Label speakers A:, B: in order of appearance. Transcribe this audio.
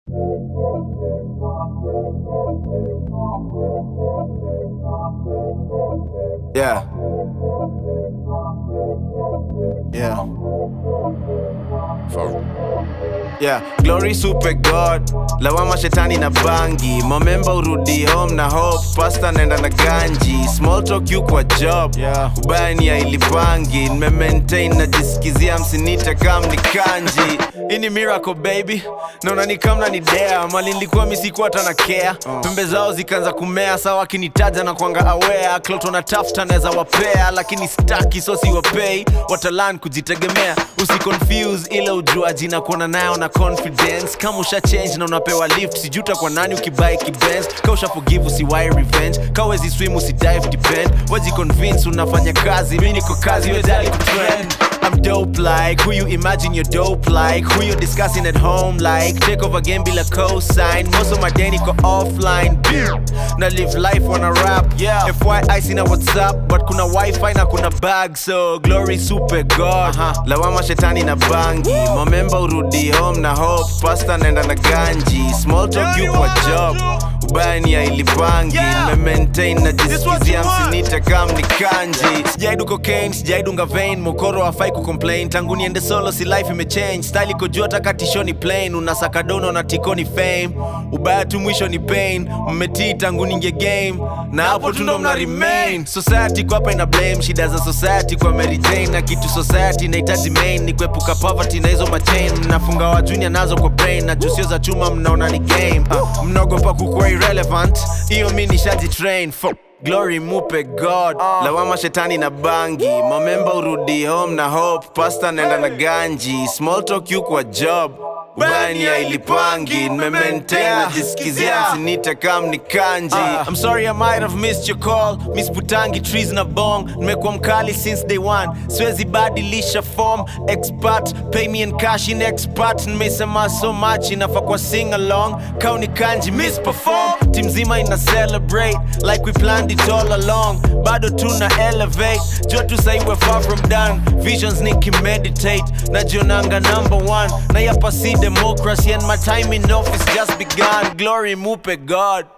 A: Yeah. Yeah. Yeah, glory super God. Lawama shetani na bangi. Momemba urudi home na hope. Pasta nenda na ganji. Small talk you kwa job. Ubaya ni ya ilipangi. Nime maintain na jisikizia msinita kam ni kanji. Ini miracle baby. Naona ni kamna ni dare. Mali nilikuwa misikuwa hata na care. Pembe zao zikanza kumea. Sawa kinitaja na kuanga aware. Kloto na tafta neza wapea. Lakini staki so si wapei. Watalan kujitegemea. Usiconfuse ile ujuaji na kuona nayo na confidence. Kama usha change na unapewa lift. Sijuta kwa nani ukibuy kibenz. Ka usha forgive usiwai revenge. Ka wezi swim usidive depend. Waji convince unafanya kazi. Mini kwa kazi wedali kutrend. I'm dope like, who you imagine you're dope like. Who you discussing at home like. Take over game bila cosign. Most of my day niko offline. Na live life wanna rap. FYI sina WhatsApp, but kuna wifi na kuna bag. So glory super God. Lawama shetani na bangi. Momemba urudi home na hope. Pasta nenda na ganji. Small talk you kwa job. Ubaya ni ya ilipangi. Me maintain na jisikizia msinita kam ni kanji. Sijaidu cocaine, sijaidunga vein. Mokoro hafai kucomplain. Tangu niende solo si life imechange. Style iko juu hata katisho ni plain. Unasaka dono na tiko ni fame. Ubaya tu mwisho ni pain. Mmetii tangu ninge game. Na hapo tu ndo mna remain. Society kwa hapa ina blame. Shida za society kwa Mary Jane. Na kitu society naitaji main. Ni kuepuka poverty na hizo machain. Mnafunga wa junior nazo kwa brain. Na jusio za chuma mnaona ni game. Mnogopa kukua irrelevant. Iyo mi nishaji train. Glory mupe God. Lawama shetani na bangi. Momemba urudi home na hope. Pasta nenda na ganji. Small talk you kwa job. Ubaya ni ya ilipangi. Nime maintain na jisikizia msinita kam ni kanji. I'm sorry I might have missed your call. Miss Butangi trees na bong. Nimekuwa mkali since day one. Siwezi badilisha form. Expat, pay me in cash in expat. Nimesema so much inafa kwa sing along. Kau ni kanji misperform. Team zima ina celebrate like we planned it all along. Bado tuna elevate. Jua tu say we're far from done. Visions niki meditate. Najionanga #1. Na yapa si democracy and my time in office just begun. Glory mupe God.